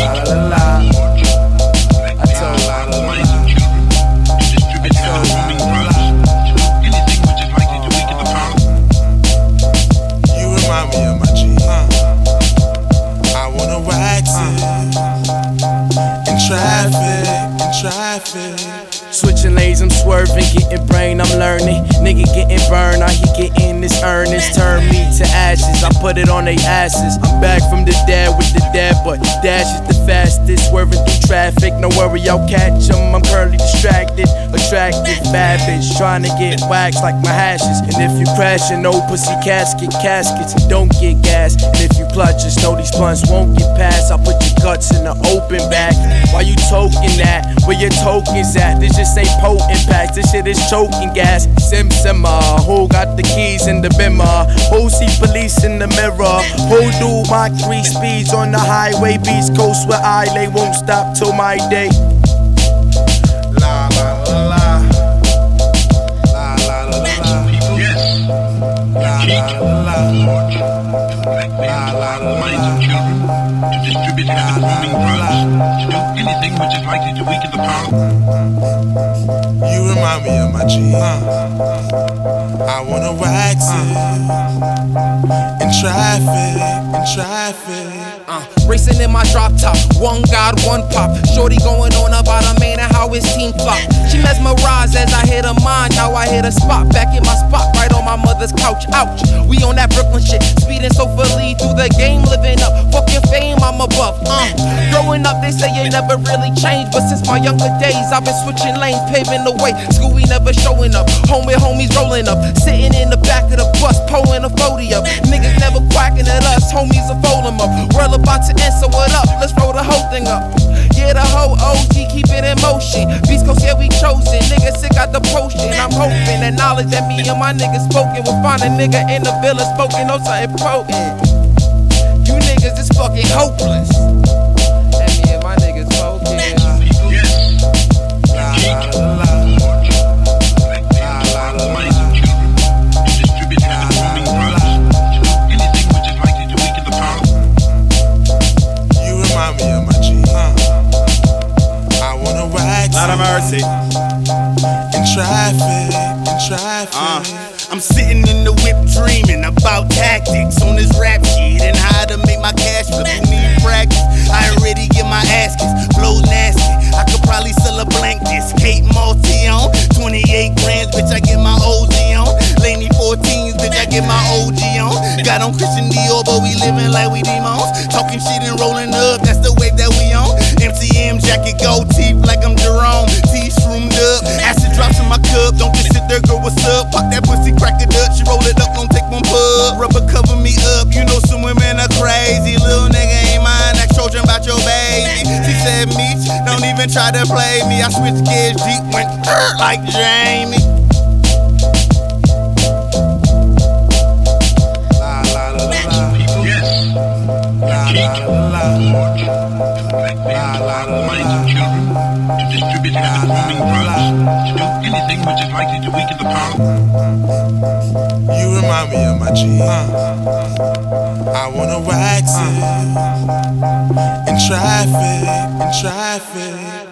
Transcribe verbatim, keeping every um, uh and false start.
la la la. I told la la la. I told la la la. You remind me of my G. I wanna wax it in traffic, in traffic. Switching lanes, I'm swerving, getting brain, I'm learning. Nigga getting burned, now he getting this earnest. Turn me to ashes, I put it on they asses. I'm back from the dead with the dead, but dash is the fastest. Swerving through traffic, no worry, I'll catch him. I'm currently distracted, attractive, bad bitch, trying to get waxed like my hashes. And if you crashing, no pussy casket, caskets, don't get gas. And if you clutch, just know these blunts won't get past. I'll put your guts in the open back. Why you toking that? Where your tokens at? This just ain't potent packs, this shit is choking gas. Sim simmer, who got the keys in the bimmer? Who see police in the mirror? Who do Mach three speeds on the highway? Beast Coast where I lay, won't stop till my day. La la la la. La la la la. La la la la. La la la la. Anything which is likely to weaken the power. You remind me of my G. I wanna wax it in traffic, in traffic. Uh, racing in my drop top, one God, one pop. Shorty going on about a man and how his team flop. She mesmerized as I hit her mind, now I hit a spot. Back in my spot, right on my mother's couch. Ouch, we on that Brooklyn shit, speeding so fully through the game, living up. Fuck your fame, I'm above. Uh, growing up, they say you never really changed, but since my younger days, I've been switching lanes, paving the way. School we never showing up, home with homies rolling up, sitting in the back of the bus, pulling a forty up. Niggas never quacking at us, homies will fold them up. World about to end, so what up? Let's roll the whole thing up. Yeah, the whole O G, keep it in motion. Beast Coast, yeah, we chosen. Niggas sick out the potion. I'm hoping that knowledge that me and my niggas spoken will find a nigga in the villa spoken, know something potent. You niggas is fucking hopeless. And me and my niggas spoken. La la la la. La la la la. Anything which is likely to weaken the power. You remind me of my G. I wanna wax Lot of mercy. in traffic, in traffic. Uh, I'm sitting in the whip dreaming about tactics on this rap shit and how to make my cash flip. You need practice. I already get my ass kissed, flow nasty. I could probably sell a blank disc. Kate Malty on twenty-eight grams, bitch. I get my O G on. Laney fourteens, bitch. I get my O G on. Got on Christian Dior, but we living like we demons. Talking shit and rolling up, that's the wave that we on. M C M jacket, gold teeth like I'm Jerome. Teeth shroomed up, acid drops in my cup. Don't just sit there, girl, what's up? Pop that pussy, crack it up. She roll it up, don't take one pub. Rubber cover me up, you know some women are crazy. Little nigga ain't mine, ask Trojan about your baby. She said, Meech, don't even try to play me. I switched gears deep, went er, like Jamie. La la la la. La la la la. La la la la. Anything which is likely to weaken the power. You remind me of my G. I wanna wax it in traffic, in traffic.